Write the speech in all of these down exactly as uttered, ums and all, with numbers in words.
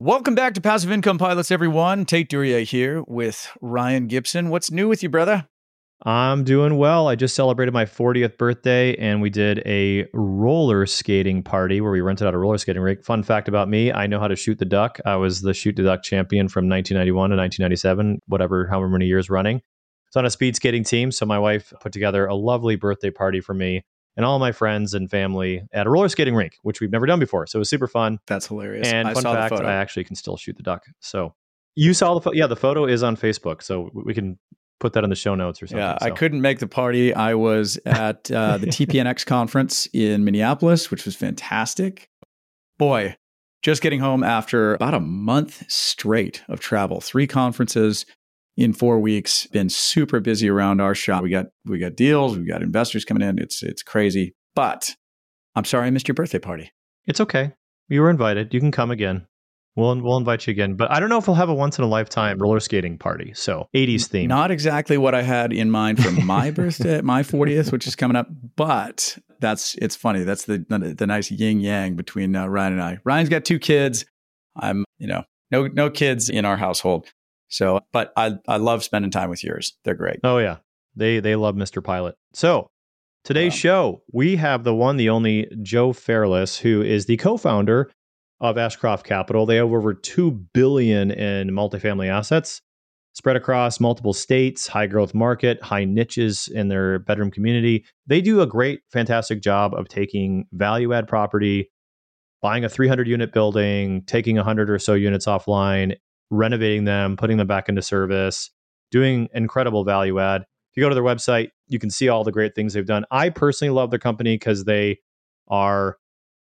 Welcome back to Passive Income Pilots, everyone. Tate Duryea here with Ryan Gibson. What's new with you, brother? I'm doing well. I just celebrated my fortieth birthday and we did a roller skating party where we rented out a roller skating rink. Fun fact about me, I know how to shoot the duck. I was the shoot the duck champion from nineteen ninety-one to nineteen ninety-seven, whatever, however many years running. It's on a speed skating team. So my wife put together a lovely birthday party for me and all my friends and family at a roller skating rink, which we've never done before. So it was super fun. That's hilarious. And I fun saw fact, the photo. I actually can still shoot the duck. So you saw the photo? Yeah, the photo is on Facebook. So we can put that in the show notes or something. Yeah, so. I couldn't make the party. I was at uh, the T P N X conference in Minneapolis, which was fantastic. Boy, just getting home after about a month straight of travel, three conferences in four weeks. Been super busy around our shop. We got we got deals. We got investors coming in. It's it's crazy. But I'm sorry I missed your birthday party. It's okay. You were invited. You can come again. We'll we'll invite you again. But I don't know if we'll have a once in a lifetime roller skating party. So eighties theme. Not exactly what I had in mind for my birthday, my fortieth, which is coming up. But that's it's funny. That's the the, the nice yin yang between uh, Ryan and I. Ryan's got two kids. I'm you know no no kids in our household. So, but I I love spending time with yours. They're great. Oh yeah, they they love Mister Pilot. So today's Wow. show, we have the one, the only Joe Fairless, who is the co-founder of Ashcroft Capital. They have over two billion dollars in multifamily assets spread across multiple states, high growth market, high niches in their bedroom community. They do a great, fantastic job of taking value add property, buying a three hundred unit building, taking one hundred or so units offline, renovating them, putting them back into service, doing incredible value add. If you go to their website, you can see all the great things they've done. I personally love their company because they are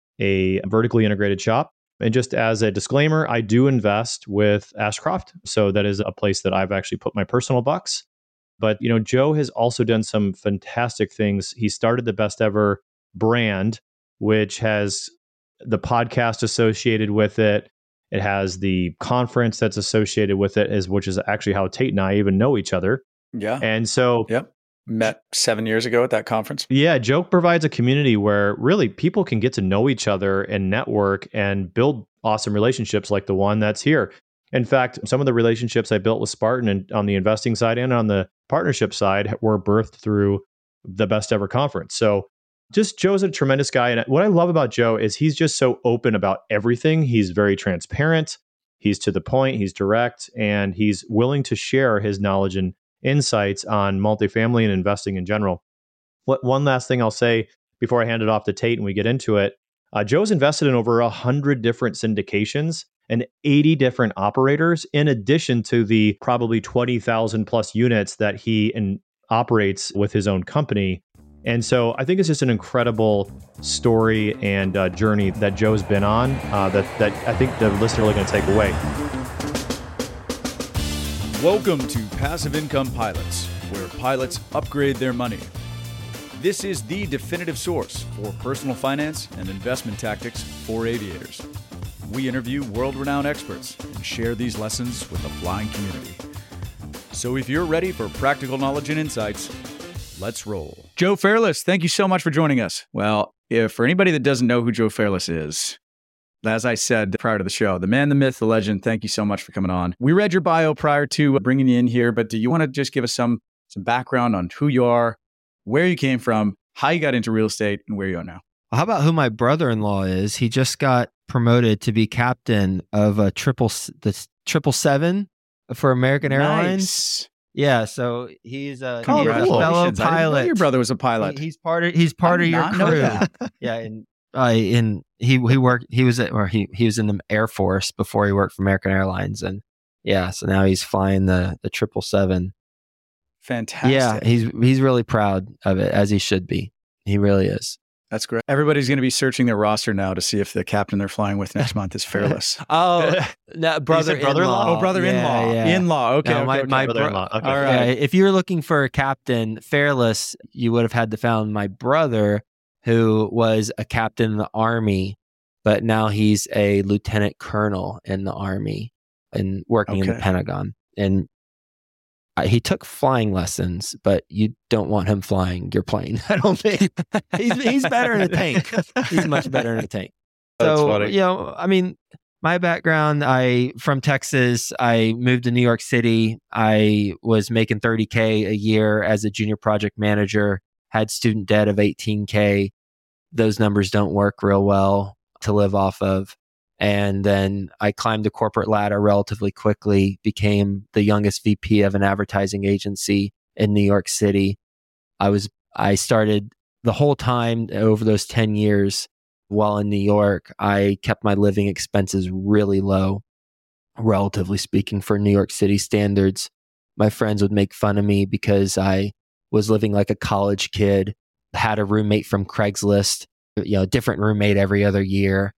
a vertically integrated shop. And just as a disclaimer, I do invest with Ashcroft. So that is a place that I've actually put my personal bucks. But, you know, Joe has also done some fantastic things. He started the Best Ever brand, which has the podcast associated with it. It has the conference that's associated with it, is which is actually how Tate and I even know each other. Yeah. And so, Yep. Met seven years ago at that conference. yeah, Joe provides a community where really people can get to know each other and network and build awesome relationships like the one that's here. In fact, some of the relationships I built with Spartan and on the investing side and on the partnership side were birthed through the Best Ever conference. So just Joe's a tremendous guy. And what I love about Joe is he's just so open about everything. He's very transparent. He's to the point. He's direct. And he's willing to share his knowledge and insights on multifamily and investing in general. What one last thing I'll say before I hand it off to Tate and we get into it, uh, Joe's invested in over one hundred different syndications and eighty different operators, in addition to the probably twenty thousand plus units that he in, operates with his own company. And so I think it's just an incredible story and uh, journey that Joe's been on uh, that, that I think the listener are really going to take away. Welcome to Passive Income Pilots, where pilots upgrade their money. This is the definitive source for personal finance and investment tactics for aviators. We interview world-renowned experts and share these lessons with the flying community. So if you're ready for practical knowledge and insights, let's roll. Joe Fairless, thank you so much for joining us. Well, if for anybody that doesn't know who Joe Fairless is, as I said prior to the show, the man, the myth, the legend, thank you so much for coming on. We read your bio prior to bringing you in here, but do you want to just give us some some background on who you are, where you came from, how you got into real estate, and where you are now? Well, how about who my brother-in-law is? He just got promoted to be captain of a triple the triple seven for American Airlines. Nice. Yeah, so he's a, Oh, he's a congratulations. fellow I didn't know pilot. your brother was a pilot. He- he's part of he's part I of did your not know crew. that. Yeah, and uh, and he he worked he was at, or he he was in the Air Force before he worked for American Airlines, and yeah, so now he's flying the the triple seven. Fantastic. Yeah, he's he's really proud of it, as he should be. He really is. That's great. Everybody's going to be searching their roster now to see if the captain they're flying with next month is Fairless. Oh, no, brother brother-in-law? Oh, brother-in-law. Yeah, yeah. In-law. Okay. No, okay, my- okay. my bro- Brother-in-law. Okay. All Yeah, right. if you were looking for a captain Fairless, you would have had to found my brother, who was a captain in the Army, but now he's a lieutenant colonel in the Army and working in the Okay. Pentagon. And uh, he took flying lessons, but you don't want him flying your plane. I don't think he's he's better in a tank. He's much better in a tank. That's So funny. you know, I mean, my background, I from Texas, I moved to New York City. I was making thirty K a year as a junior project manager, had student debt of eighteen K. Those numbers don't work real well to live off of. And then I climbed the corporate ladder relatively quickly, became the youngest V P of an advertising agency in New York City. I was I started the whole time over those ten years while in New York, I kept my living expenses really low, relatively speaking, for New York City standards. My friends would make fun of me because I was living like a college kid, had a roommate from Craigslist, you know, different roommate every other year,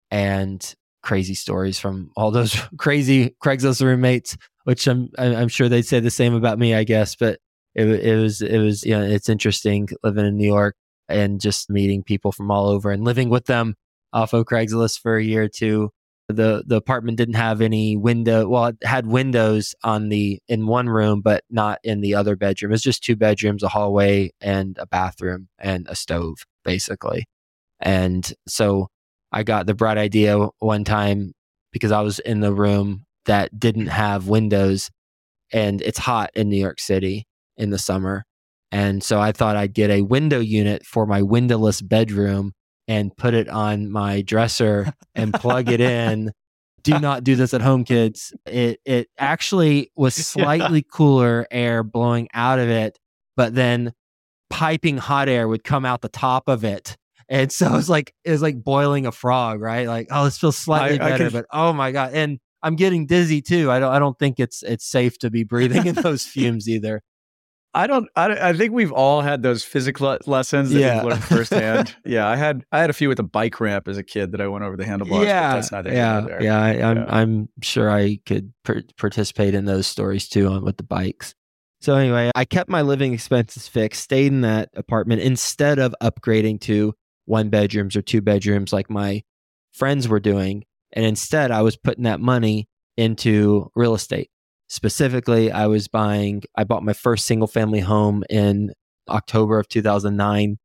and crazy stories from all those crazy Craigslist roommates, which I'm I'm sure they'd say the same about me, I guess. But it it was it was you know, it's interesting living in New York and just meeting people from all over and living with them off of Craigslist for a year or two. The the apartment didn't have any window. Well, it had windows on the in one room, but not in the other bedroom. It was just two bedrooms, a hallway, and a bathroom, and a stove, basically. And so I got the bright idea one time because I was in the room that didn't have windows, and it's hot in New York City in the summer. And so I thought I'd get a window unit for my windowless bedroom and put it on my dresser and plug it in. Do not do this at home, kids. It it actually was slightly cooler air blowing out of it, but then piping hot air would come out the top of it. And so it was like it was like boiling a frog, right? Like, oh, this feels slightly I, better, I can... but oh my God. And I'm getting dizzy too. I don't I don't think it's it's safe to be breathing in those fumes either. I don't, I, I think we've all had those physical lessons that yeah. we've learned firsthand. yeah, I had I had a few with the bike ramp as a kid that I went over the handlebars. Yeah, but that's not yeah, there. yeah. I, I'm yeah. I'm sure I could per- participate in those stories too on with the bikes. So anyway, I kept my living expenses fixed, stayed in that apartment instead of upgrading to one bedrooms or two bedrooms like my friends were doing, and instead I was putting that money into real estate. Specifically, I was buying, I bought my first single family home in October of two thousand nine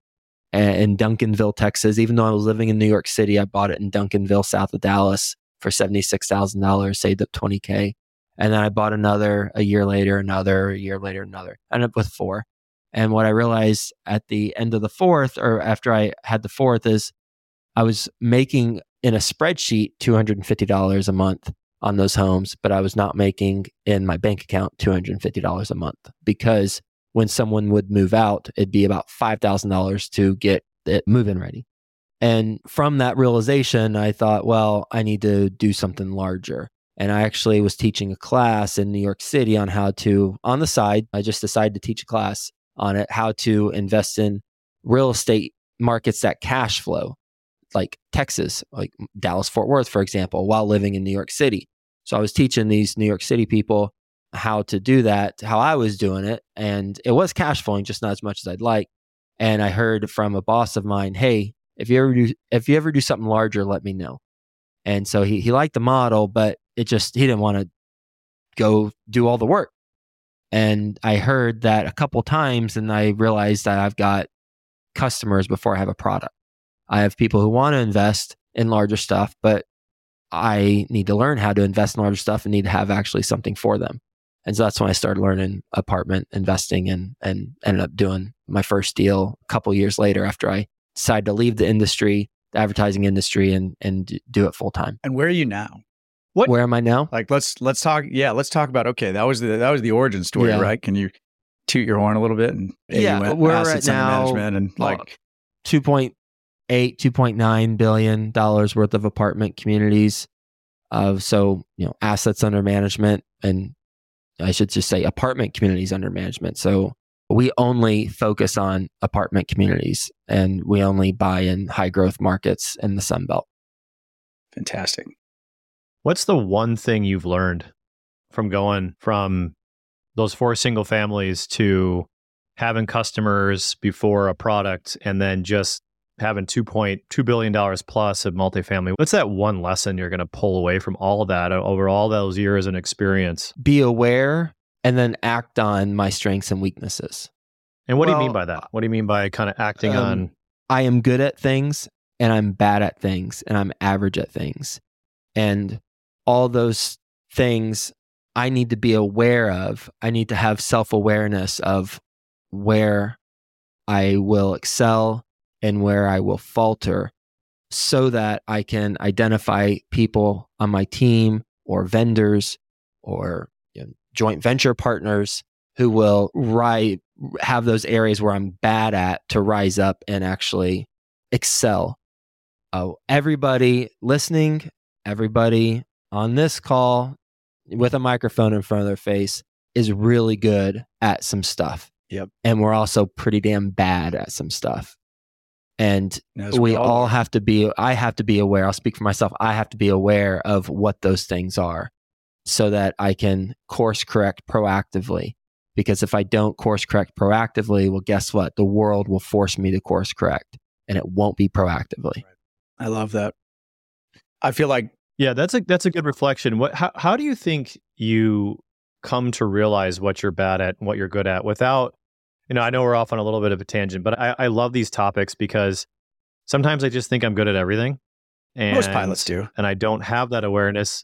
in Duncanville, Texas. Even though I was living in New York City, I bought it in Duncanville, south of Dallas for seventy-six thousand dollars, saved up twenty K. And then I bought another a year later, another a year later, another. I ended up with four. And what I realized at the end of the fourth, or after I had the fourth, is I was making in a spreadsheet two hundred fifty dollars a month on those homes, but I was not making in my bank account two hundred fifty dollars a month, because when someone would move out, it'd be about five thousand dollars to get it move-in ready. And from that realization, I thought, well, I need to do something larger. And I actually was teaching a class in New York City on how to, on the side, I just decided to teach a class on it, how to invest in real estate markets that cash flow, like Texas, like Dallas, Fort Worth, for example, while living in New York City. So I was teaching these New York City people how to do that, how I was doing it. And it was cash flowing, just not as much as I'd like. And I heard from a boss of mine, hey, if you ever do, if you ever do something larger, let me know. And so he, he liked the model, but it just, he didn't want to go do all the work. And I heard that a couple times, and I realized that I've got customers before I have a product. I have people who want to invest in larger stuff, but I need to learn how to invest in larger stuff and need to have actually something for them. And so that's when I started learning apartment investing, and and ended up doing my first deal a couple years later after I decided to leave the industry, the advertising industry, and and do it full time. And where are you now? What? Where am I now? Like let's let's talk. Yeah, let's talk about. Okay, that was the that was the origin story, yeah. right? Can you toot your horn a little bit? And yeah, we're right now management and like two point eight, two point nine billion dollars worth of apartment communities. Uh, so, you know, assets under management, and I should just say apartment communities under management. So we only focus on apartment communities, and we only buy in high growth markets in the Sun Belt. Fantastic. What's the one thing you've learned from going from those four single families to having customers before a product, and then just having two point two billion dollars plus of multifamily? What's that one lesson you're going to pull away from all of that over all those years and experience? Be aware and then act on my strengths and weaknesses. And what well, do you mean by that? What do you mean by kind of acting um, on? I am good at things, and I'm bad at things, and I'm average at things. And all those things I need to be aware of. I need to have self-awareness of where I will excel and where I will falter, so that I can identify people on my team or vendors or you know, joint venture partners who will ri- have those areas where I'm bad at to rise up and actually excel. Oh, everybody listening, everybody on this call with a microphone in front of their face is really good at some stuff. Yep. And we're also pretty damn bad at some stuff. And As we we all all are. have to be, I have to be aware, I'll speak for myself, I have to be aware of what those things are so that I can course correct proactively. Because if I don't course correct proactively, well, guess what? The world will force me to course correct, and it won't be proactively. I love that. I feel like Yeah, that's a that's a good reflection. What how how do you think you come to realize what you're bad at and what you're good at without, you know, I know we're off on a little bit of a tangent, but I, I love these topics because sometimes I just think I'm good at everything. And, most pilots do. And I don't have that awareness.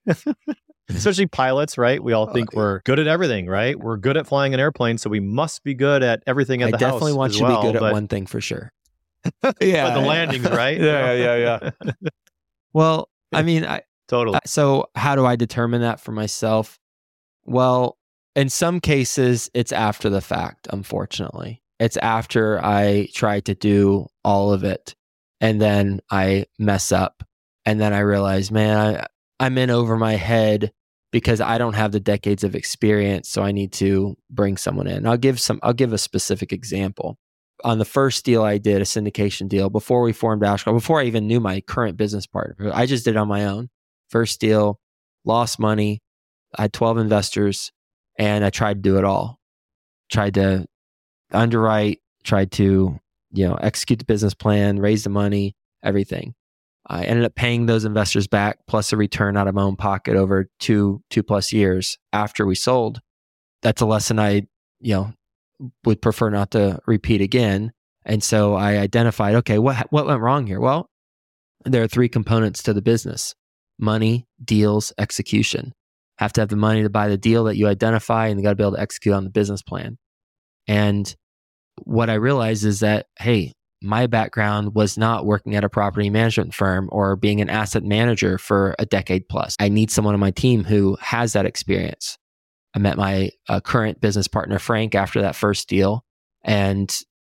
Especially pilots, right? We all think Uh, we're good at everything, right? We're good at flying an airplane, so we must be good at everything at I the house. definitely want as you well, to be good but, at one thing for sure. yeah. but the landings, right? Yeah, yeah, yeah. Well, I mean, I, Totally. Uh, So how do I determine that for myself? Well, in some cases, it's after the fact, unfortunately. It's after I try to do all of it and then I mess up. And then I realize, man, I, I'm in over my head because I don't have the decades of experience. So I need to bring someone in. I'll give some, I'll give a specific example. On the first deal I did, a syndication deal, before we formed Ashcroft, before I even knew my current business partner, I just did it on my own. First deal, lost money. I had twelve investors and I tried to do it all. Tried to underwrite, tried to, you know, execute the business plan, raise the money, everything. I ended up paying those investors back plus a return out of my own pocket over two, two plus years after we sold. That's a lesson I, you know, would prefer not to repeat again. And so I identified, okay, what, what went wrong here? Well, there are three components to the business: money, deals, execution. Have to have the money to buy the deal that you identify, and you got to be able to execute on the business plan. And what I realized is that, hey, my background was not working at a property management firm or being an asset manager for a decade plus. I need someone on my team who has that experience. I met my uh, current business partner, Frank, after that first deal, and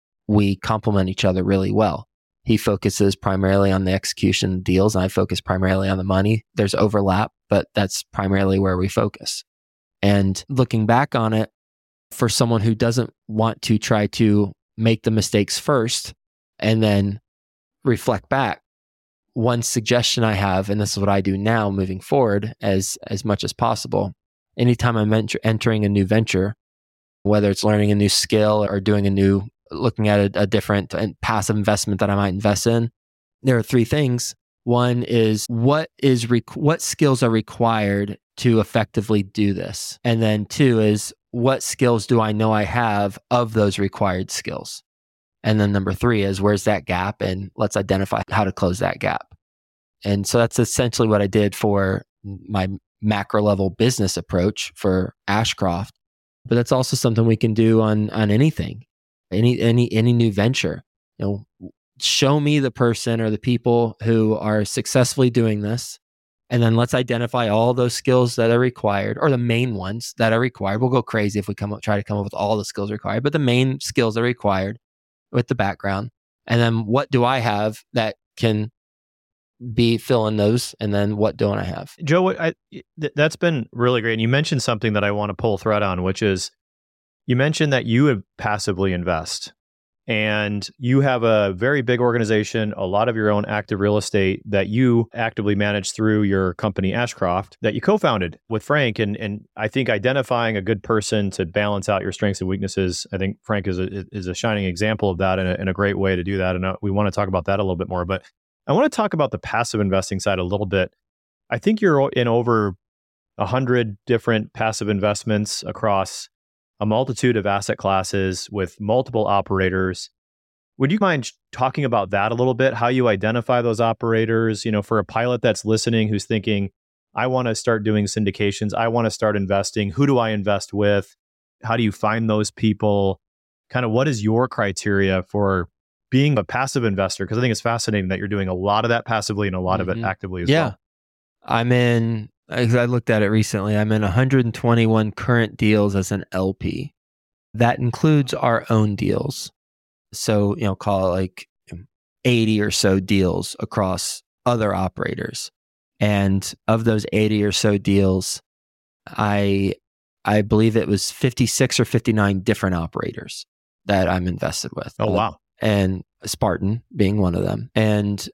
we complement each other really well. He focuses primarily on the execution deals, and I focus primarily on the money. There's overlap, but that's primarily where we focus. And looking back on it, for someone who doesn't want to try to make the mistakes first and then reflect back, one suggestion I have, and this is what I do now moving forward as, as much as possible, anytime I'm enter- entering a new venture, whether it's learning a new skill or doing a new, looking at a, a different and passive investment that I might invest in, there are three things. One is what is re- what skills are required to effectively do this? And then two is what skills do I know I have of those required skills? And then number three is where's that gap, and let's identify how to close that gap. And so that's essentially what I did for my macro level business approach for Ashcroft. But that's also something we can do on on anything, any any any new venture. You know, show me the person or the people who are successfully doing this, and then let's identify all those skills that are required, or the main ones that are required. We'll go crazy if we come up, try to come up with all the skills required, but the main skills are required with the background. And then what do I have that can be filling those, and then what don't I have? Joe, I, th- that's been really great. And you mentioned something that I want to pull a thread on, which is you mentioned that you would passively invest, and you have a very big organization, a lot of your own active real estate that you actively manage through your company Ashcroft that you co-founded with Frank. And and I think identifying a good person to balance out your strengths and weaknesses, I think Frank is a, is a shining example of that, and a, and a great way to do that. And we want to talk about that a little bit more, but I want to talk about the passive investing side a little bit. I think you're in over a hundred different passive investments across a multitude of asset classes with multiple operators. Would you mind talking about that a little bit? How you identify those operators, you know, for a pilot that's listening who's thinking, I want to start doing syndications. I want to start investing. Who do I invest with? How do you find those people? Kind of what is your criteria for being a passive investor? Because I think it's fascinating that you're doing a lot of that passively and a lot mm-hmm. of it actively as yeah. well. I'm in, I looked at it recently, I'm in one hundred twenty-one current deals as an L P. That includes our own deals. So, you know, call it like eighty or so deals across other operators. And of those eighty or so deals, I I believe it was fifty-six or fifty-nine different operators that I'm invested with. Oh, wow. And Spartan being one of them. And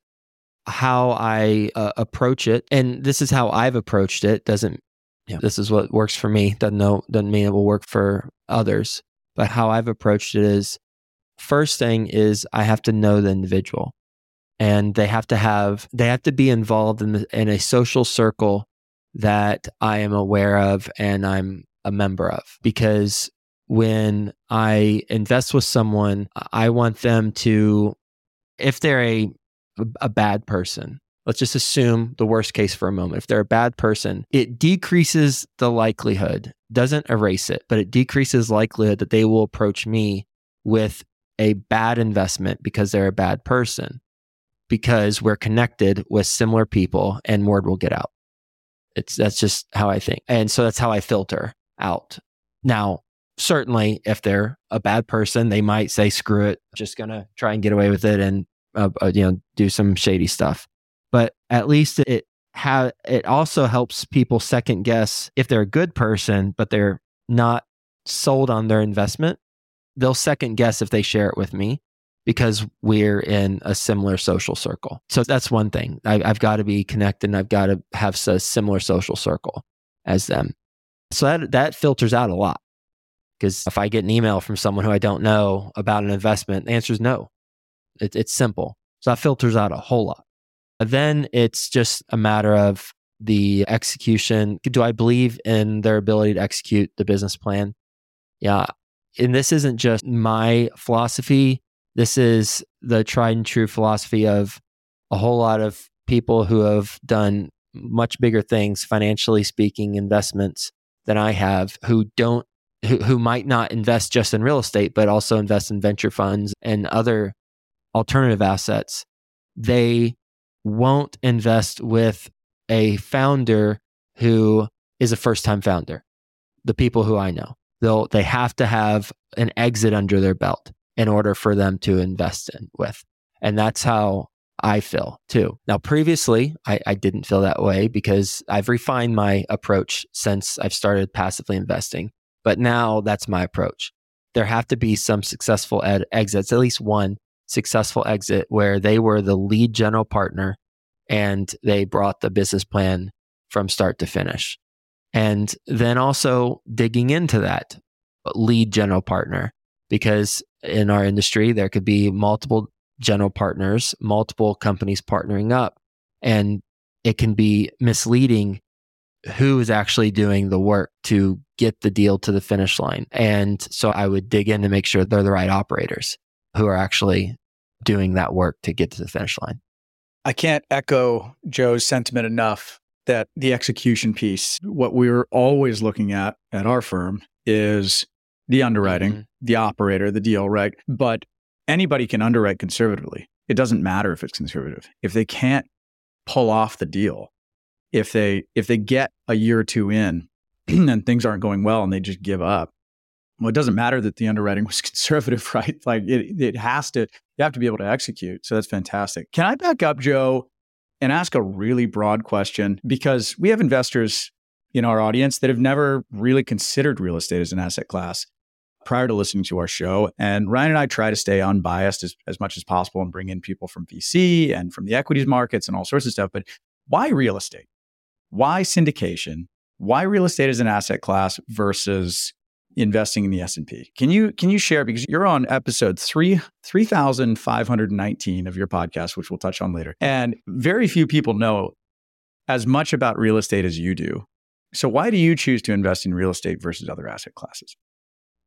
how I uh, approach it, and this is how I've approached it, doesn't, you know, this is what works for me, doesn't, know, doesn't mean it will work for others. But how I've approached it is, first thing is I have to know the individual, and they have to have they have to be involved in the, in a social circle that I am aware of and I'm a member of. Because when I invest with someone, I want them to, if they're a a bad person, let's just assume the worst case for a moment. If they're a bad person, it decreases the likelihood, doesn't erase it, but it decreases likelihood that they will approach me with a bad investment because they're a bad person, because we're connected with similar people and word will get out. It's that's just how I think. And so that's how I filter out. Now, certainly if they're a bad person, they might say, screw it, just going to try and get away with it and uh, uh, you know, do some shady stuff. But at least it ha- it also helps people second guess if they're a good person, but they're not sold on their investment. They'll second guess if they share it with me because we're in a similar social circle. So that's one thing. I, I've got to be connected and I've got to have a similar social circle as them. So that that filters out a lot. Because if I get an email from someone who I don't know about an investment, the answer is no. It, it's simple. So that filters out a whole lot. Then it's just a matter of the execution. Do I believe in their ability to execute the business plan? Yeah. And this isn't just my philosophy. This is the tried and true philosophy of a whole lot of people who have done much bigger things, financially speaking, investments than I have, who don't, who, who might not invest just in real estate, but also invest in venture funds and other alternative assets. They won't invest with a founder who is a first-time founder. The people who I know, they'll they have to have an exit under their belt in order for them to invest in with, and that's how I feel too. Now, previously, I, I didn't feel that way because I've refined my approach since I've started passively investing. But now that's my approach. There have to be some successful ed- exits, at least one successful exit where they were the lead general partner and they brought the business plan from start to finish. And then also digging into that lead general partner, because in our industry, there could be multiple general partners, multiple companies partnering up, and it can be misleading who is actually doing the work to get the deal to the finish line. And so I would dig in to make sure they're the right operators who are actually doing that work to get to the finish line. I can't echo Joe's sentiment enough that the execution piece, what we're always looking at at our firm is the underwriting, mm-hmm. the operator, the deal, right? But anybody can underwrite conservatively. It doesn't matter if it's conservative. If they can't pull off the deal, if they if they get a year or two in and things aren't going well and they just give up, well, it doesn't matter that the underwriting was conservative, right? Like it, it has to, you have to be able to execute. So that's fantastic. Can I back up, Joe, and ask a really broad question? Because we have investors in our audience that have never really considered real estate as an asset class prior to listening to our show. And Ryan and I try to stay unbiased as, as much as possible and bring in people from V C and from the equities markets and all sorts of stuff. But why real estate? Why syndication? Why real estate as an asset class versus investing in the S and P? Can you can you share, because you're on episode three three thousand five hundred nineteen of your podcast, which we'll touch on later, and very few people know as much about real estate as you do. So why do you choose to invest in real estate versus other asset classes?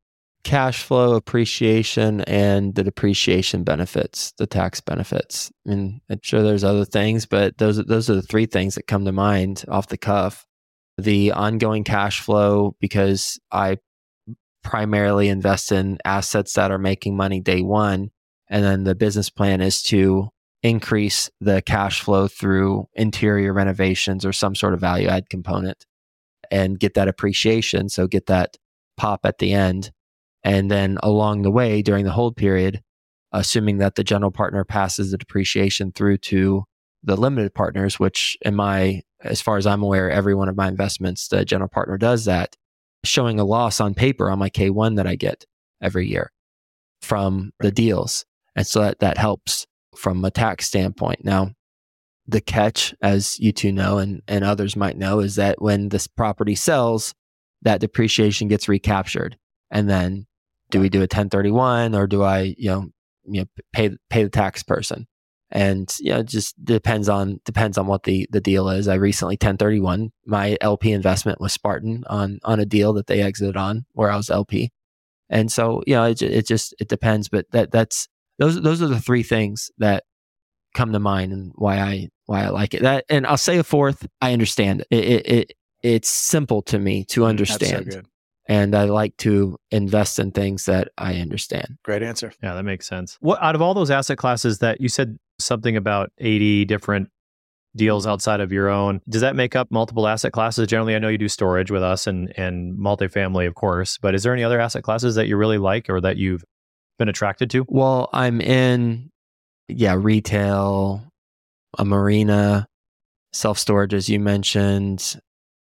cash flow appreciation and the depreciation benefits, the tax benefits. I mean, I'm sure there's other things, but those those are the three things that come to mind off the cuff. The ongoing cash flow, because I primarily invest in assets that are making money day one, and then the business plan is to increase the cash flow through interior renovations or some sort of value add component and get that appreciation. So get that pop at the end. And then along the way during the hold period, assuming that the general partner passes the depreciation through to the limited partners, which in my, as far as I'm aware, every one of my investments, the general partner does that, showing a loss on paper on my K one that I get every year from the deals. And so that, that helps from a tax standpoint. Now, the catch, as you two know, and, and others might know, is that when this property sells, that depreciation gets recaptured. And then do we do a ten thirty-one or do I, you know, you know, pay pay the tax person? And you know, it just depends on depends on what the the deal is. I recently ten thirty-one my L P investment with Spartan on on a deal that they exited on where I was L P. And so, you know, it it just it depends, but that that's those those are the three things that come to mind and why I why I like it. That, and I'll say a fourth, I understand it. It, it, it it's simple to me to understand. That's so good. And I like to invest in things that I understand. Great answer. Yeah, that makes sense. What out of all those asset classes that you said something about eighty different deals outside of your own, does that make up multiple asset classes? Generally, I know you do storage with us and and multifamily, of course, but is there any other asset classes that you really like or that you've been attracted to? Well, I'm in, yeah, retail, a marina, self-storage, as you mentioned,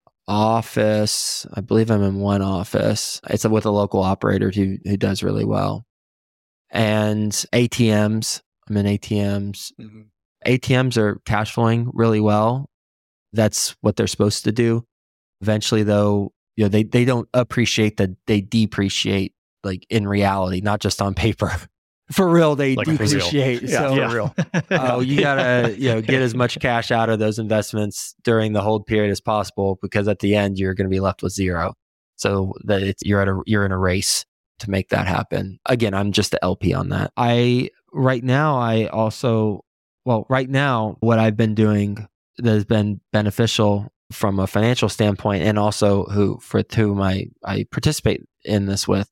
office. I believe I'm in one office. It's with a local operator who who does really well. And A T Ms. I'm in A T Ms. Mm-hmm. A T Ms are cash flowing really well. That's what they're supposed to do. Eventually, though, you know, they they don't appreciate that they depreciate, like in reality, not just on paper. For real, they like depreciate. Yeah, so, yeah, for real. uh, you gotta, you know, get as much cash out of those investments during the hold period as possible, because at the end you're going to be left with zero. So that it's you're at a you're in a race to make that happen. Again, I'm just the L P on that. I right now I also well right now what I've been doing that has been beneficial from a financial standpoint, and also who for whom I I participate in this with,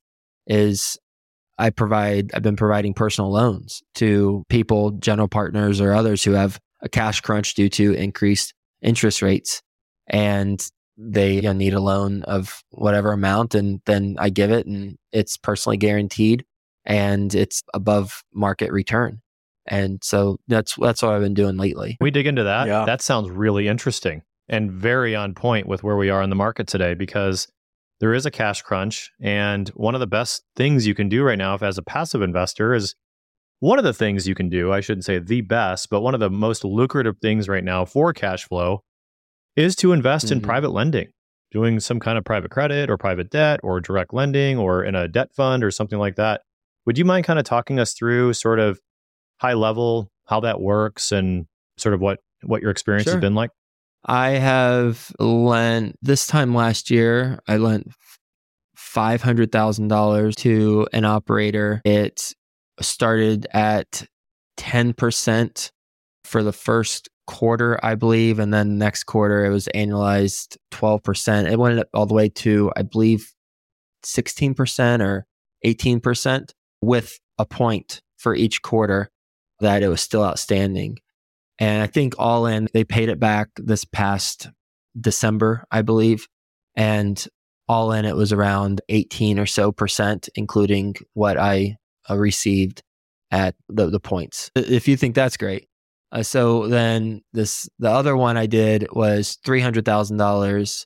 is I provide, I've been providing personal loans to people, general partners or others who have a cash crunch due to increased interest rates, and they you know, need a loan of whatever amount, and then I give it, and it's personally guaranteed and it's above market return. And so that's that's what I've been doing lately. We dig into that. Yeah. That sounds really interesting and very on point with where we are in the market today, because there is a cash crunch. And one of the best things you can do right now, if as a passive investor, is one of the things you can do, I shouldn't say the best, but one of the most lucrative things right now for cash flow is to invest mm-hmm. in private lending, doing some kind of private credit or private debt or direct lending or in a debt fund or something like that. Would you mind kind of talking us through sort of high level, how that works and sort of what, what your experience Sure. has been like? I have lent, this time last year, I lent five hundred thousand dollars to an operator. It started at ten percent for the first quarter, I believe. And then next quarter, it was annualized twelve percent. It went up all the way to, I believe, sixteen percent or eighteen percent, with a point for each quarter that it was still outstanding. And I think all in, they paid it back this past December, I believe. And all in, it was around eighteen or so percent, including what I uh, received at the, the points. If you think that's great. Uh, so then this, the other one I did was three hundred thousand dollars.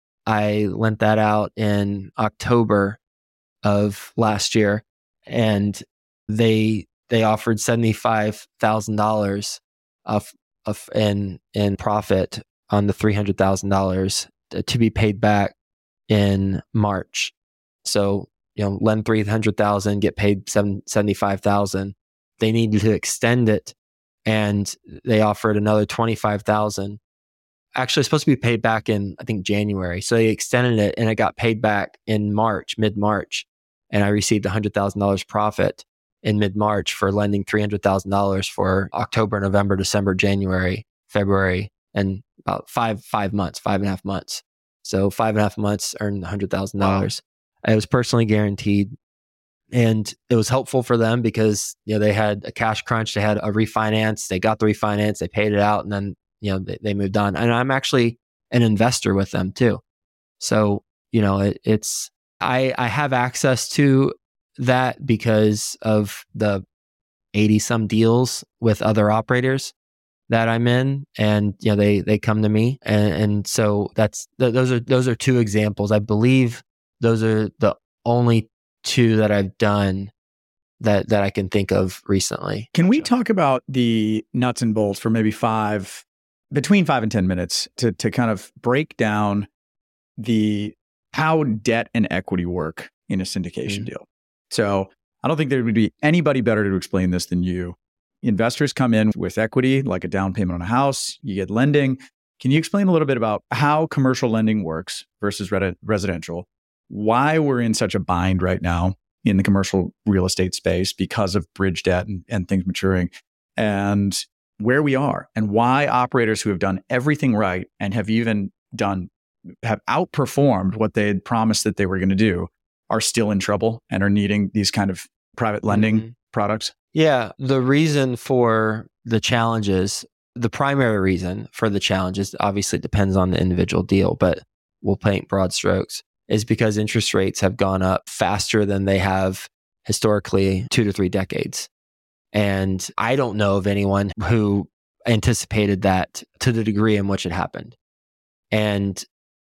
I lent that out in October of last year, and they, they offered seventy-five thousand dollars of of in in profit on the three hundred thousand dollars to be paid back in March. So, you know, lend three hundred thousand, get paid seventy-five thousand. They needed to extend it, and they offered another twenty-five thousand. Actually, it's supposed to be paid back in, I think, January. So they extended it, and it got paid back in March, mid-March. and I received one hundred thousand dollars profit in mid-March for lending three hundred thousand dollars for October, November, December, January, February, and about five five months, five and a half months. So five and a half months earned one hundred thousand dollars. Wow. It was personally guaranteed. And it was helpful for them because, you know, they had a cash crunch, they had a refinance, they got the refinance, they paid it out, and then, you know, they, they moved on. And I'm actually an investor with them too. So, you know, it, it's, I, I have access to that because of the eighty some deals with other operators that I'm in, and, you know, they, they come to me. And, and so that's, th- those are, those are two examples. I believe those are the only two that I've done that that I can think of recently. Can we talk about the nuts and bolts for maybe five, between five and ten minutes to to kind of break down the how debt and equity work in a syndication mm-hmm. deal? So I don't think there would be anybody better to explain this than you. Investors come in with equity, like a down payment on a house, you get lending. Can you explain a little bit about how commercial lending works versus re- residential? Why we're in such a bind right now in the commercial real estate space because of bridge debt and, and things maturing, and where we are, and why operators who have done everything right and have even done, have outperformed what they had promised that they were going to do are still in trouble and are needing these kind of private lending mm-hmm. products? Yeah. The reason for the challenges, the primary reason for the challenges obviously depends on the individual deal, but we'll paint broad strokes, is because interest rates have gone up faster than they have historically two to three decades. And I don't know of anyone who anticipated that to the degree in which it happened. And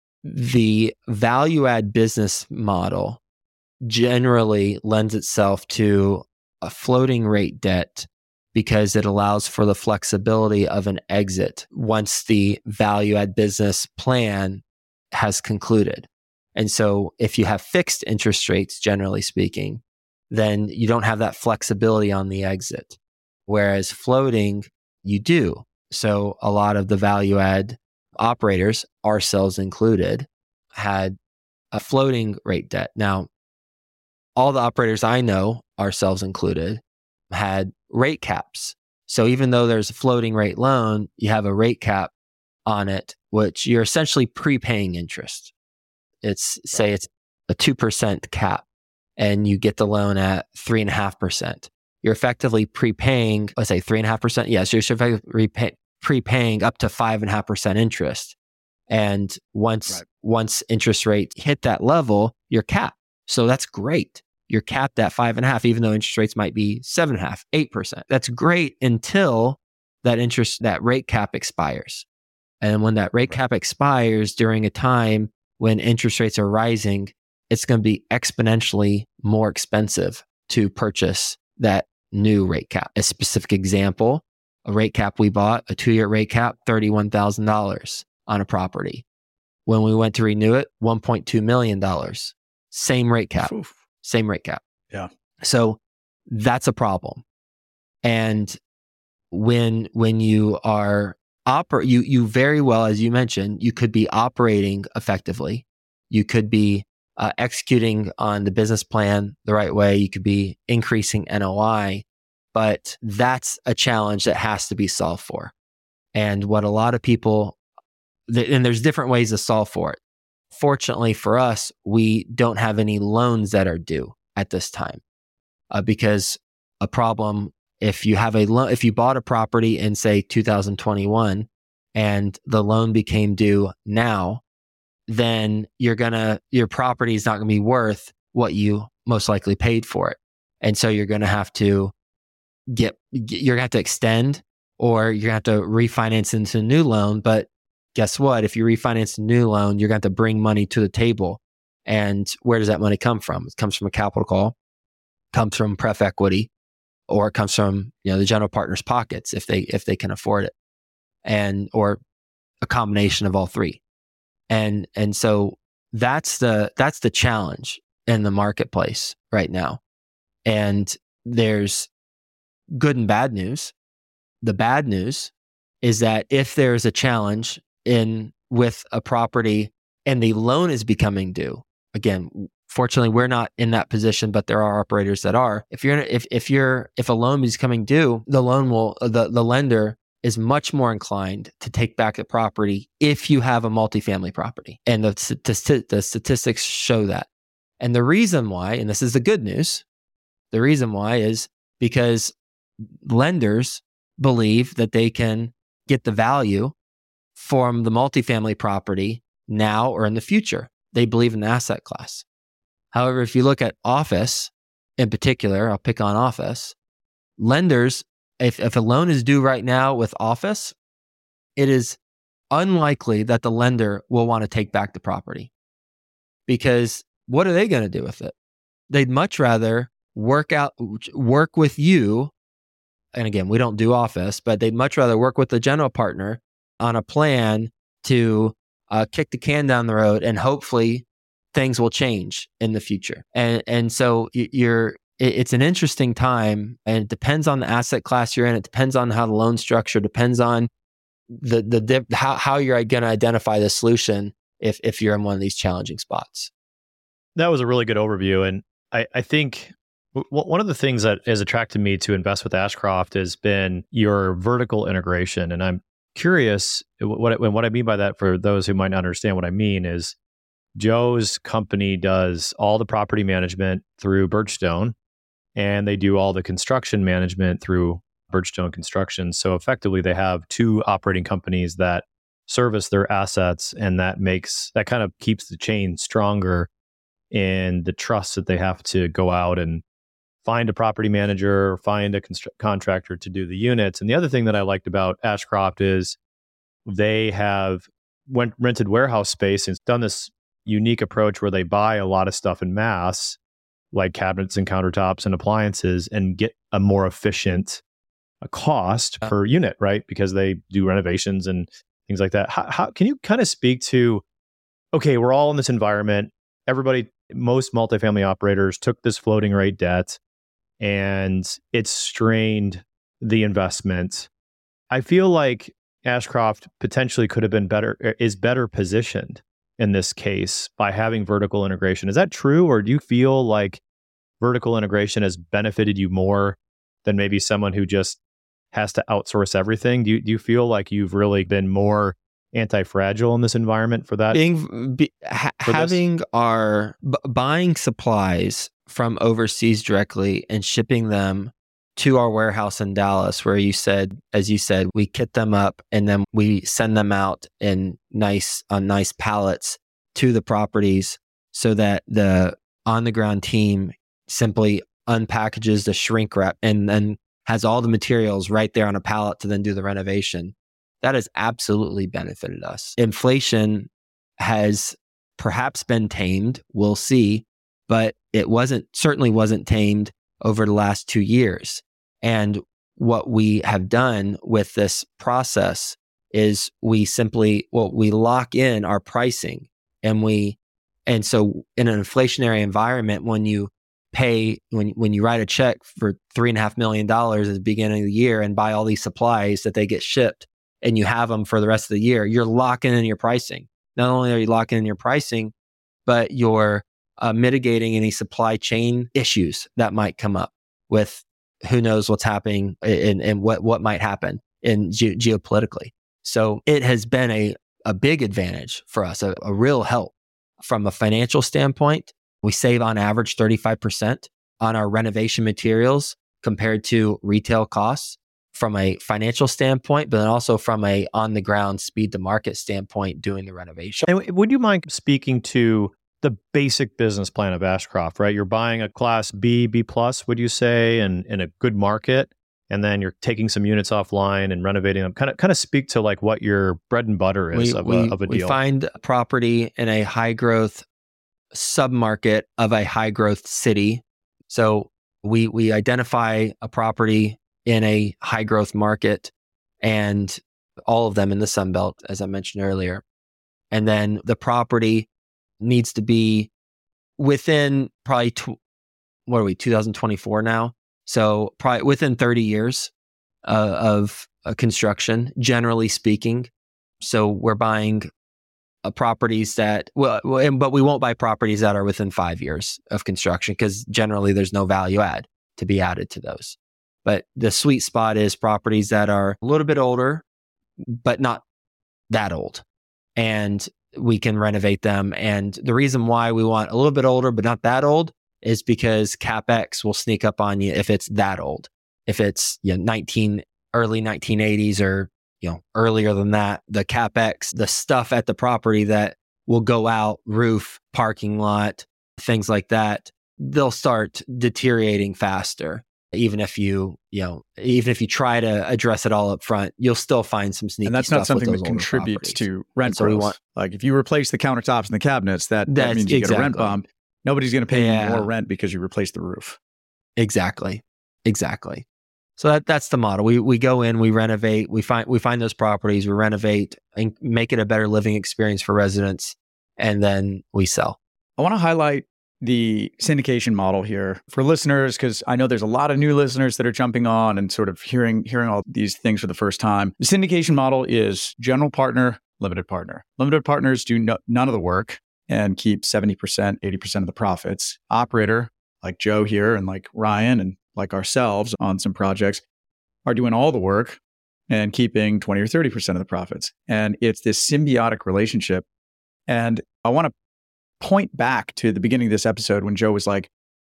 the value add business model generally lends itself to a floating rate debt because it allows for the flexibility of an exit once the value add business plan has concluded. And so if you have fixed interest rates, generally speaking, then you don't have that flexibility on the exit. Whereas floating, you do. So a lot of the value add operators, ourselves included, had a floating rate debt. Now, all the operators I know, ourselves included, had rate caps. So even though there's a floating rate loan, you have a rate cap on it, which you're essentially prepaying interest. It's say it's a two percent cap and you get the loan at three and a half percent. You're effectively prepaying, let's say three and a half percent. Yes, you're effectively repay, prepaying up to five and a half percent interest. And once, right. once interest rates hit that level, you're capped. So that's great. You're capped at five and a half, even though interest rates might be seven and a half, eight percent. That's great until that interest, that rate cap expires. And when that rate cap expires during a time when interest rates are rising, it's going to be exponentially more expensive to purchase that new rate cap. A specific example, a rate cap we bought, a two-year rate cap, thirty-one thousand dollars on a property. When we went to renew it, one point two million dollars. Same rate cap. Oof. Same rate cap. Yeah. So that's a problem. And when when you are oper- you you very well, as you mentioned, you could be operating effectively. You could be uh, executing on the business plan the right way. You could be increasing N O I, but that's a challenge that has to be solved for. And what a lot of people, th- and there's different ways to solve for it. Fortunately for us, we don't have any loans that are due at this time, uh, because a problem, if you have a loan, if you bought a property in say two thousand twenty-one and the loan became due now, then you're gonna, your property is not gonna be worth what you most likely paid for it. And so you're gonna have to get, get you're gonna have to extend, or you're gonna have to refinance into a new loan. But guess what? If you refinance a new loan, you're going to have to bring money to the table. And where does that money come from? It comes from a capital call, comes from pref equity, or it comes from, you know, the general partner's pockets if they if they can afford it, and or a combination of all three. And and so that's the that's the challenge in the marketplace right now. And there's good and bad news. The bad news is that if there's a challenge in with a property and the loan is becoming due, again, Fortunately, we're not in that position, but there are operators that are. If you're if if you're if a loan is coming due, the loan will the the lender is much more inclined to take back the property if you have a multifamily property, and the the, the statistics show that. And the reason why, and this is the good news, the reason why is because lenders believe that they can get the value from the multifamily property now or in the future. They believe in the asset class. However, if you look at office in particular, I'll pick on office, lenders, if, if a loan is due right now with office, it is unlikely that the lender will want to take back the property. Because what are they going to do with it? They'd much rather work out, work with you. And again, we don't do office, but they'd much rather work with the general partner on a plan to uh, kick the can down the road, and hopefully things will change in the future. And and so you're, it's an interesting time, and it depends on the asset class you're in. It depends on how the loan structure, depends on the the how how you're going to identify the solution if if you're in one of these challenging spots. That was a really good overview, and I I think w- one of the things that has attracted me to invest with Ashcroft has been your vertical integration, and I'm curious what I, what I mean by that for those who might not understand what I mean is Joe's company does all the property management through Birchstone, and they do all the construction management through Birchstone Construction. So effectively, they have two operating companies that service their assets, and that makes that kind of keeps the chain stronger in the trust that they have to go out and find a property manager or find a constru- contractor to do the units. And the other thing that I liked about Ashcroft is they have went rented warehouse space and done this unique approach where they buy a lot of stuff in mass, like cabinets and countertops and appliances, and get a more efficient uh, cost Yeah. per unit, right? Because they do renovations and things like that. How, how can you kind of speak to, okay, we're all in this environment. Everybody, most multifamily operators took this floating rate debt, and it's strained the investment. I feel like Ashcroft potentially could have been better, is better positioned in this case by having vertical integration. Is that true? Or do you feel like vertical integration has benefited you more than maybe someone who just has to outsource everything? Do you, do you feel like you've really been more anti-fragile in this environment for that? Being, be, ha, for having our b- buying supplies from overseas directly and shipping them to our warehouse in Dallas, where you said, as you said, we kit them up and then we send them out in nice on nice pallets to the properties, so that the on the ground team simply unpackages the shrink wrap and then has all the materials right there on a pallet to then do the renovation. That has absolutely benefited us. Inflation has perhaps been tamed. We'll see, but it wasn't certainly wasn't tamed over the last two years. And what we have done with this process is we simply, well, we lock in our pricing, and we, and so in an inflationary environment, when you pay, when, when you write a check for three and a half million dollars at the beginning of the year and buy all these supplies that they get shipped, and you have them for the rest of the year, you're locking in your pricing. Not only are you locking in your pricing, but you're uh, mitigating any supply chain issues that might come up with who knows what's happening and, and what, what might happen in ge- geopolitically. So it has been a, a big advantage for us, a, a real help from a financial standpoint. We save on average thirty-five percent on our renovation materials compared to retail costs from a financial standpoint, but then also from a on the ground speed to market standpoint doing the renovation. And would you mind speaking to the basic business plan of Ashcroft, right? You're buying a class B, B plus, would you say, and in a good market, and then you're taking some units offline and renovating them. Kind of, kind of speak to like what your bread and butter is we, of, we, a, of a we deal. We find property in a high growth submarket of a high growth city. So we we identify a property in a high growth market, and all of them in the Sun Belt, as I mentioned earlier. And then the property needs to be within probably, tw- what are we, two thousand twenty-four now? So probably within thirty years uh, of uh, construction, generally speaking. So we're buying uh, properties that, well, well, and- but we won't buy properties that are within five years of construction because generally there's no value add to be added to those. But the sweet spot is properties that are a little bit older, but not that old. And we can renovate them. And the reason why we want a little bit older, but not that old is because CapEx will sneak up on you if it's that old. If it's, you know, nineteen, early nineteen eighties or, you know, earlier than that, the CapEx, the stuff at the property that will go out, roof, parking lot, things like that, they'll start deteriorating faster. Even if you, you know, even if you try to address it all up front, you'll still find some sneaky And that's stuff not something with that those older contributes properties. to rent so we growth. want- Like if you replace the countertops and the cabinets, that, that That's means you get a rent exactly. bump. Nobody's going to pay Yeah. you more rent because you replaced the roof. Exactly. Exactly. So that that's the model. We we go in, we renovate, we find we find those properties, we renovate and make it a better living experience for residents, and then we sell. I want to highlight the syndication model here for listeners, because I know there's a lot of new listeners that are jumping on and sort of hearing hearing all these things for the first time. The syndication model is general partner, limited partner. Limited partners do no, none of the work and keep seventy percent, eighty percent of the profits. Operator, like Joe here and like Ryan and like ourselves on some projects, are doing all the work and keeping twenty or thirty percent of the profits. And it's this symbiotic relationship. And I want to point back to the beginning of this episode when Joe was like,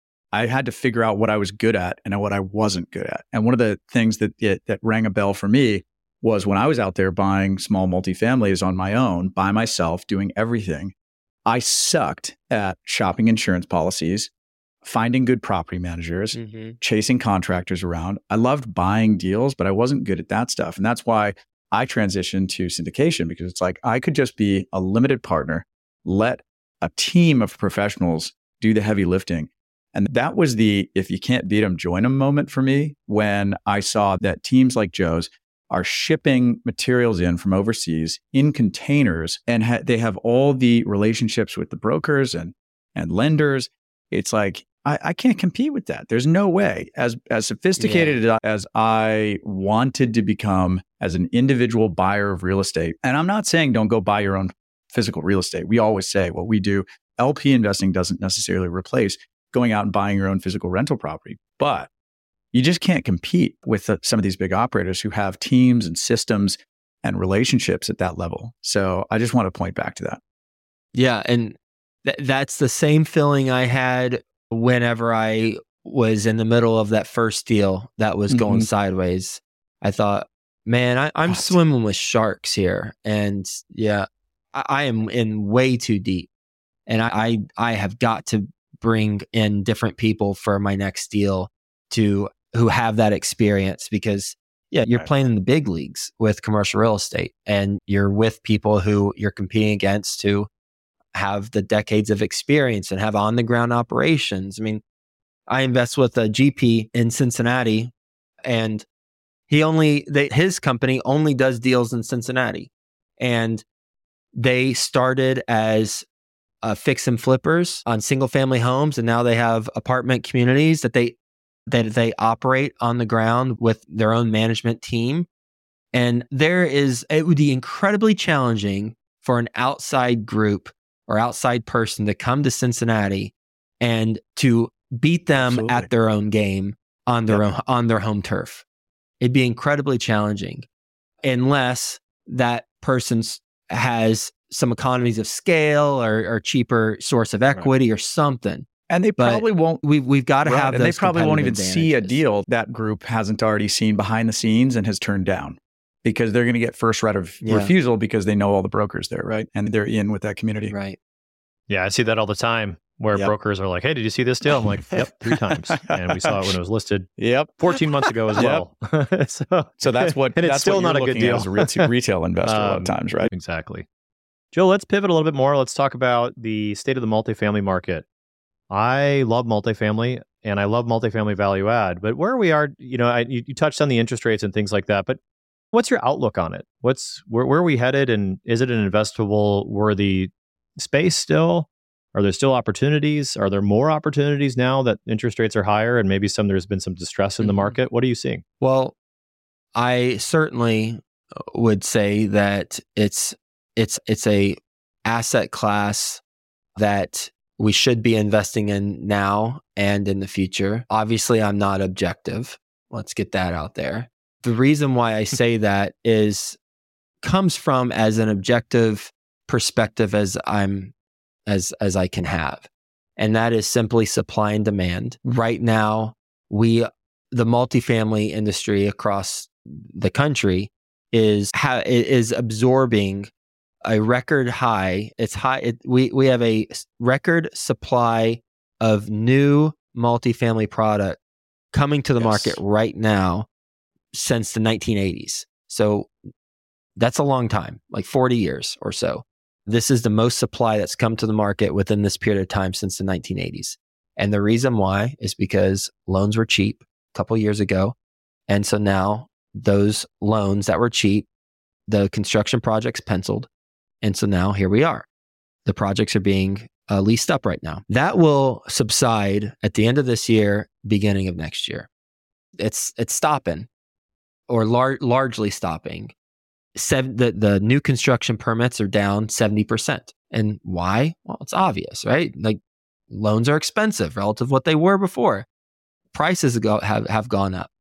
I had to figure out what I was good at and what I wasn't good at. And one of the things that it, that rang a bell for me was when I was out there buying small multifamilies on my own, by myself, doing everything, I sucked at shopping insurance policies, finding good property managers, Mm-hmm. chasing contractors around. I loved buying deals, but I wasn't good at that stuff. And that's why I transitioned to syndication, because it's like I could just be a limited partner, let a team of professionals do the heavy lifting. And that was the, if you can't beat them, join them moment for me when I saw that teams like Joe's are shipping materials in from overseas in containers, and ha- they have all the relationships with the brokers and, and lenders. It's like, I, I can't compete with that. There's no way. As as sophisticated yeah. as I wanted to become as an individual buyer of real estate, and I'm not saying don't go buy your own physical real estate. We always say what we do, L P investing doesn't necessarily replace going out and buying your own physical rental property, but you just can't compete with the, some of these big operators who have teams and systems and relationships at that level. So I just want to point back to that. Yeah, and th- that's the same feeling I had whenever I was in the middle of that first deal that was going Mhm. sideways. I thought, man, I, I'm What? swimming with sharks here. And yeah, I, I am in way too deep. And I, I I have got to bring in different people for my next deal to who have that experience, because yeah, you're Right. playing in the big leagues with commercial real estate, and you're with people who you're competing against who have the decades of experience and have on the ground operations. I mean, I invest with a G P in Cincinnati, and he only, they, his company only does deals in Cincinnati. And they started as uh, fix and flippers on single family homes. And now they have apartment communities that they, that they operate on the ground with their own management team. And there is, it would be incredibly challenging for an outside group or outside person to come to Cincinnati and to beat them Absolutely. at their own game on their Yep. own, on their home turf. It'd be incredibly challenging unless that person has some economies of scale or, or cheaper source of equity or something. And they But probably won't. We've we've got to Right, have and they those probably won't even competitive see a advantages. deal that group hasn't already seen behind the scenes and has turned down, because they're going to get first right of Yeah. refusal because they know all the brokers there, right? And they're in with that community. Right. Yeah, I see that all the time where Yep. brokers are like, hey, did you see this deal? I'm like, yep, three times. And we saw it when it was listed Yep. fourteen months ago as Yep. well. so, So that's what and it's that's still what not you're a good looking at deal. as a retail, retail investor a lot Um, of times, right? Exactly. Joe, let's pivot a little bit more. Let's talk about the state of the multifamily market. I love multifamily and I love multifamily value add, but where we are, you know, I, you, you touched on the interest rates and things like that, but what's your outlook on it? What's where, where are we headed, and is it an investable worthy space still? Are there still opportunities? Are there more opportunities now that interest rates are higher and maybe some there's been some distress in the Mhm. market? What are you seeing? Well, I certainly would say that it's it's it's a asset class that we should be investing in now and in the future. Obviously, I'm not objective. Let's get that out there. The reason why I say that is comes from as an objective perspective as I'm as as I can have. And that is simply supply and demand. Right now, we the multifamily industry across the country is ha- is absorbing a record high. It's high. It, we we have a record supply of new multifamily product coming to the Yes. market right now since the nineteen eighties. So that's a long time, like forty years or so. This is the most supply that's come to the market within this period of time since the nineteen eighties. And the reason why is because loans were cheap a couple years ago. And so now those loans that were cheap, the construction projects penciled. And so now here we are. The projects are being uh, leased up right now. That will subside at the end of this year, beginning of next year. It's it's stopping or lar- largely stopping. Seven, the, the new construction permits are down seventy percent. And why? Well, it's obvious, right? Like loans are expensive relative to what they were before. Prices go, have, have gone up.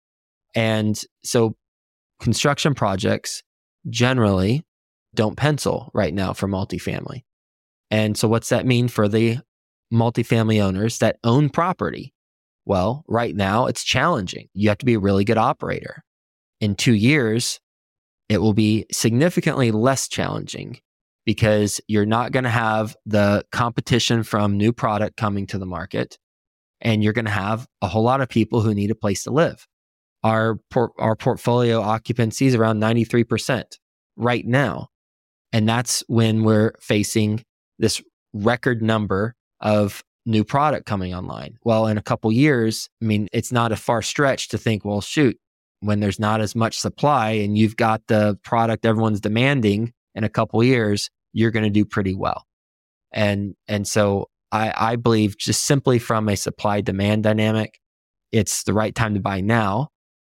And so construction projects generally don't pencil right now for multifamily. And so what's that mean for the multifamily owners that own property? Well, right now it's challenging. You have to be a really good operator. In two years, it will be significantly less challenging because you're not going to have the competition from new product coming to the market, and you're going to have a whole lot of people who need a place to live. Our por- our portfolio occupancy is around ninety-three percent right now, and that's when we're facing this record number of new product coming online. Well, in a couple years, I mean, it's not a far stretch to think, well, shoot, when there's not as much supply and you've got the product everyone's demanding in a couple years, you're going to do pretty well. And and so I, I believe just simply from a supply demand dynamic, it's the right time to buy now.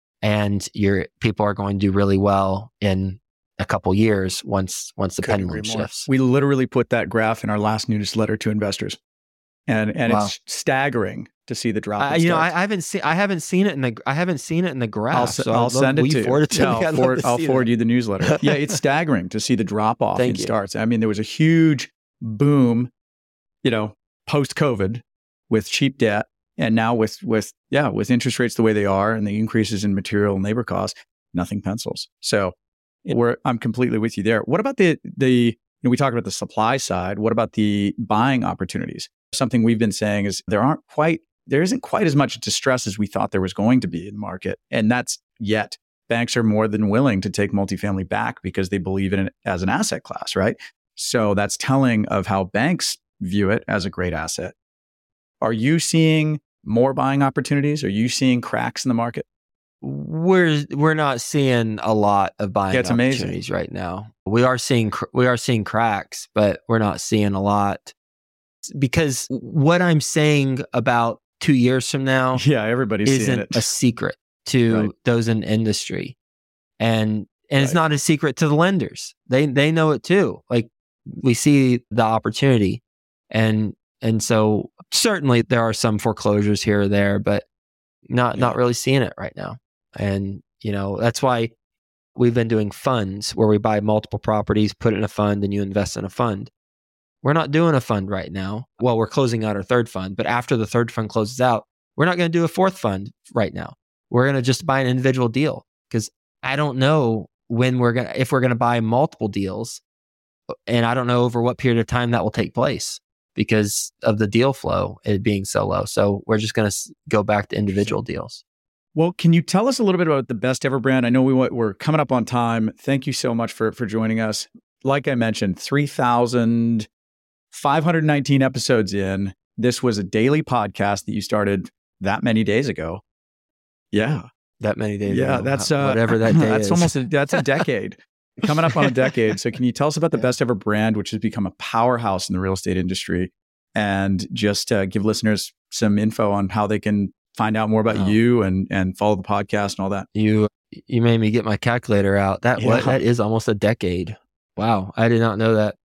And your people are going to do really well in a couple years once once the Couldn't pendulum agree more. shifts. We literally put that graph in our last newsletter to investors. And and Wow. it's staggering to see the drop. I, in you know, I, starts. I haven't seen I haven't seen it in the I haven't seen it in the graph. I'll, s- so I'll I'd love- send it will to you. Forward it to Yeah, me? I'll I'd love forward, to I'll see forward that. you the newsletter. Yeah, it's staggering to see the drop off Thank in you. starts. I mean, there was a huge boom, you know, post COVID with cheap debt, and now with with yeah with interest rates the way they are and the increases in material and labor costs, nothing pencils. So we're I'm completely with you there. What about the the you know, we talked about the supply side. What about the buying opportunities? Something we've been saying is there aren't quite there isn't quite as much distress as we thought there was going to be in the market, and that's yet banks are more than willing to take multifamily back because they believe in it as an asset class, right? So that's telling of how banks view it as a great asset. Are you seeing more buying opportunities? Are you seeing cracks in the market? We're we're not seeing a lot of buying Yeah, it's amazing. opportunities right now. We are seeing cr- we are seeing cracks, but we're not seeing a lot because what I'm saying about two years from now Yeah, everybody's seeing isn't it. a secret to Right. those in industry, and and it's Right. not a secret to the lenders. They they know it too. Like we see the opportunity, and and so certainly there are some foreclosures here or there, but not not Yeah. really seeing it right now. And you know that's why we've been doing funds where we buy multiple properties, put it in a fund, and you invest in a fund. We're not doing a fund right now. Well, we're closing out our third fund, but after the third fund closes out, we're not going to do a fourth fund right now. We're going to just buy an individual deal because I don't know when we're going to, if we're going to buy multiple deals, and I don't know over what period of time that will take place because of the deal flow it being so low. So we're just going to go back to individual deals. Well, can you tell us a little bit about the Best Ever brand? I know we want, we're coming up on time. Thank you so much for for joining us. Like I mentioned, three thousand five hundred nineteen episodes in. This was a daily podcast that you started that many days ago. Yeah. That many days Yeah, ago, that's uh, uh, whatever that day that's is. almost a, that's a decade. Coming up on a decade. So can you tell us about the Best Ever brand, which has become a powerhouse in the real estate industry, and just uh, give listeners some info on how they can find out more about Oh. you and and follow the podcast and all that. You you made me get my calculator out. That what Yeah. that is almost a decade. Wow, I did not know that.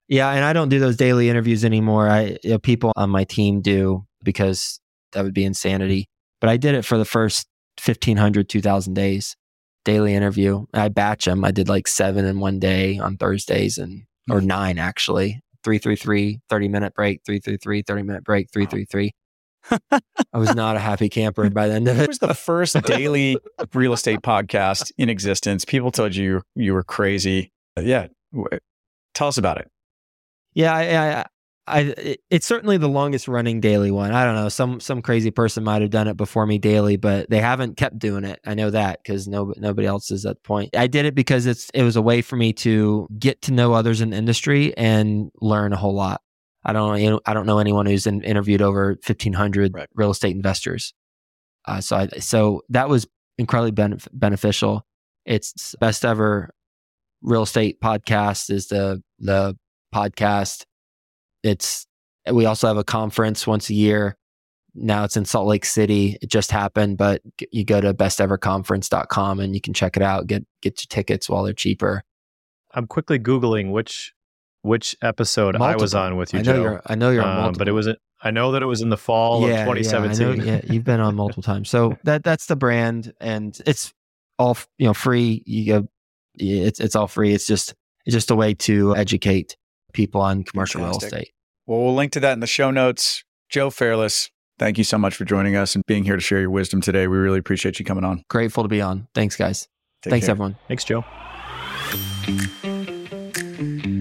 Yeah, and I don't do those daily interviews anymore. I you know, people on my team do because that would be insanity. But I did it for the first fifteen hundred, two thousand days, daily interview. I batch them. I did like seven in one day on Thursdays and or nine actually. three three three, thirty minute break, three three three, thirty minute break, three three three. I was not a happy camper by the end of it. It was the first daily real estate podcast in existence. People told you you were crazy. Yeah. Tell us about it. Yeah, I, I, I, it's certainly the longest running daily one. I don't know. Some some crazy person might have done it before me daily, but they haven't kept doing it. I know that because no, nobody else is at the point. I did it because it's it was a way for me to get to know others in the industry and learn a whole lot. I don't know. I don't know anyone who's in, interviewed over fifteen hundred right. real estate investors. Uh, so I, so that was incredibly benef- beneficial. It's best ever real estate podcast is the the podcast. It's we also have a conference once a year. Now it's in Salt Lake City. It just happened, but you go to best ever conference dot com and you can check it out. Get get your tickets while they're cheaper. I'm quickly Googling which which episode multiple. I was on with you, I know Joe. You're, I know you're on um, but it was I know that it was in the fall yeah, of twenty seventeen. Yeah, I know, yeah, you've been on multiple times. So that that's the brand, and it's all you know free. You go, it's it's all free. It's just it's just a way to educate people on commercial Fantastic. real estate. Well, we'll link to that in the show notes. Joe Fairless, thank you so much for joining us and being here to share your wisdom today. We really appreciate you coming on. Grateful to be on. Thanks, guys. Take Thanks, care. everyone. Thanks, Joe.